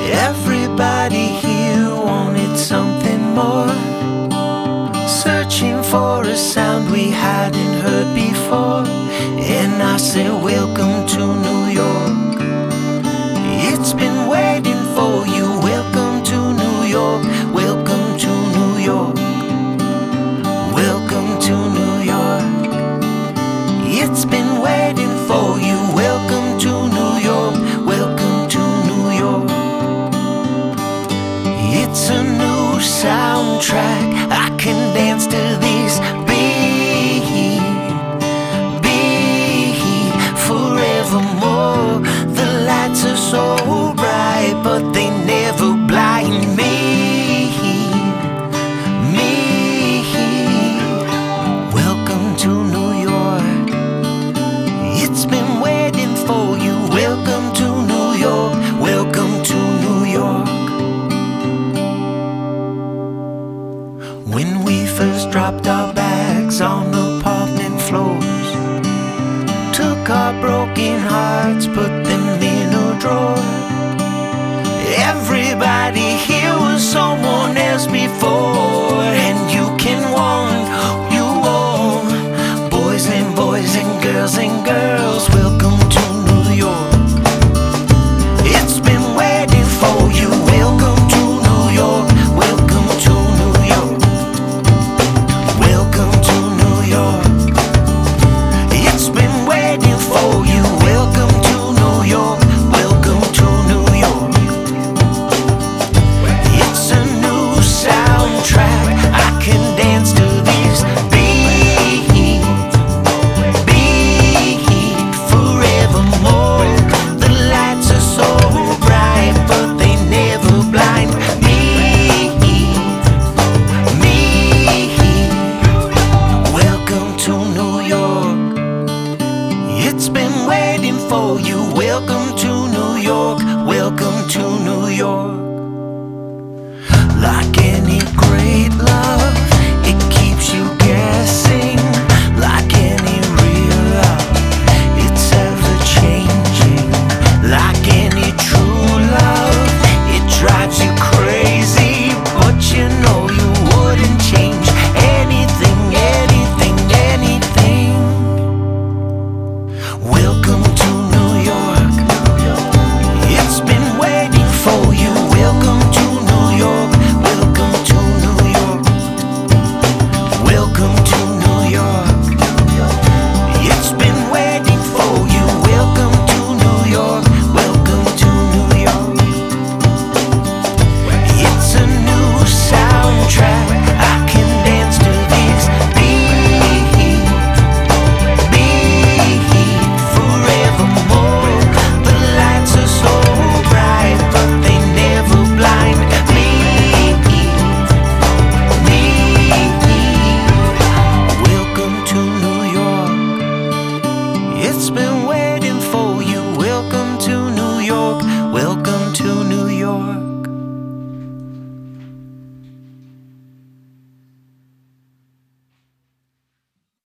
Everybody here wanted something more, searching for a sound we hadn't heard before. And I said, welcome to New York. It's been waiting for you. Welcome to New York. Welcome to New York. Welcome to New York. It's been waiting for you. Welcome to New York. Welcome to New York. It's a new soundtrack. I can dance to this beat forevermore. The lights are so bright, but they never blind me. Welcome to New York. It's been waiting for you. Welcome to New York. Welcome to New York. When we first dropped our bags on apartment floors, took our broken hearts, put them in a drawer. Everybody here was someone else before, and you can want you want. Boys and girls and girls, welcome to New York. It's been waiting for you. Welcome to New York. Welcome to New York. Welcome to New York. It's been waiting for you. Welcome to New York. Welcome to New York. It's a new soundtrack. I can dance to this beat forevermore. The lights are so bright, but they never blind me. Welcome to New York. It's been waiting for you. Welcome to New York. Welcome to New York.